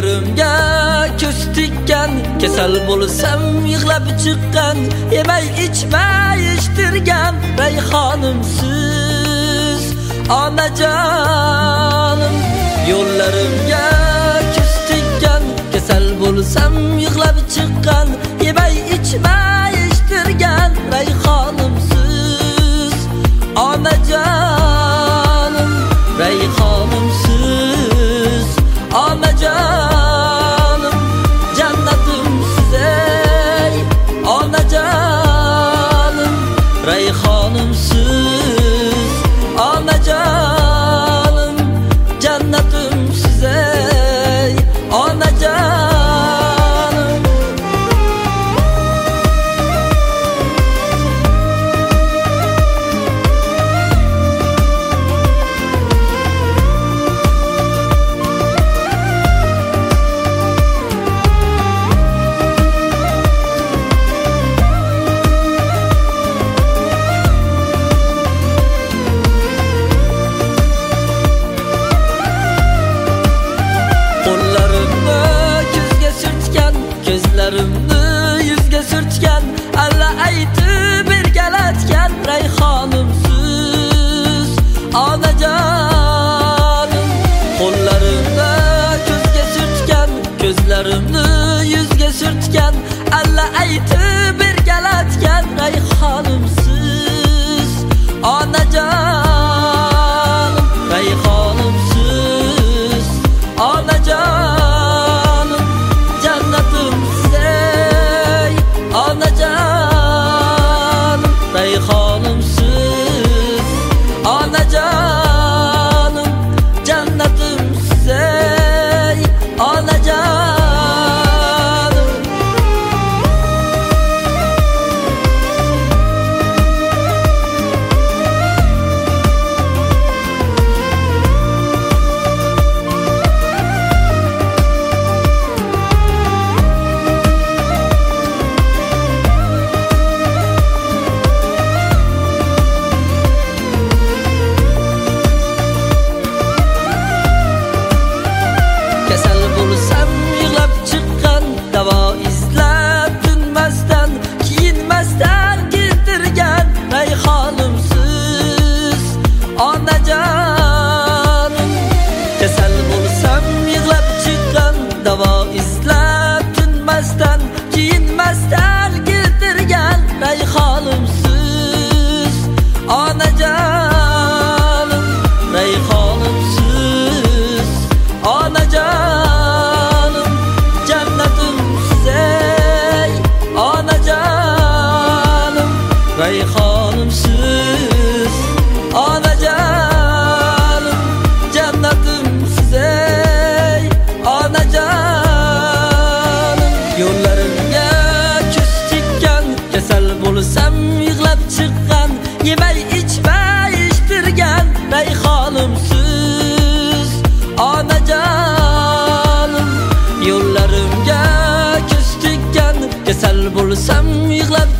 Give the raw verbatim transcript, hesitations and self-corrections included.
Yo'llarimga ko'z tikkan, kasal bo'lsam yig'lab chiqqan, yemay ichmay ishtirgan rayhonimsiz onajonim. Yo'llarimga ko'z tikkan, kasal bo'lsam yig'lab chiqqan, yemay ichmay ishtirgan rayhonimsiz onajonim. Rayhonimsiz onajonim, jannatimsiz ey onajonim. Rayhonimsiz onajonim, jannatimsiz ey onajonim. Ko'zlarimni yuzga surtgan, alla aytib bergalatgan rayhonimsiz onajonim. Qo'llarimni ko'zga surtgan, ko'zlarimni yuzga surtgan, alla aytib bergalatgan rayhonimsiz onajonim. Rayhonimsiz onajonim, jannatimsiz ey onajonim. Rayhonimsiz onajonim, jannatimsiz ey onajonim. Kasal bo'lsam yig'lab chiqqan, davo izlab tinmasdan, kiyinmasdan keltirgan rayhonimsiz onajonim. Kasal bo'lsam yig'lab chiqqan, davo izlab tinmasdan, kiyinmasdan keltirgan rayhonimsiz onajonim. Rayhonimsiz onajonim, jannatimsiz ey onajonim. Rayhonimsiz onajonim, jannatimsiz ey onajonim. Yo'llarimga ko'z tikkan, kasal bo'lsam yig'lab chiqqan, yemay ichmay ishtirgan rayhonimsiz onajonim. Yo'llarimga ko'z tikkan, kasal bo'lsam yig'lab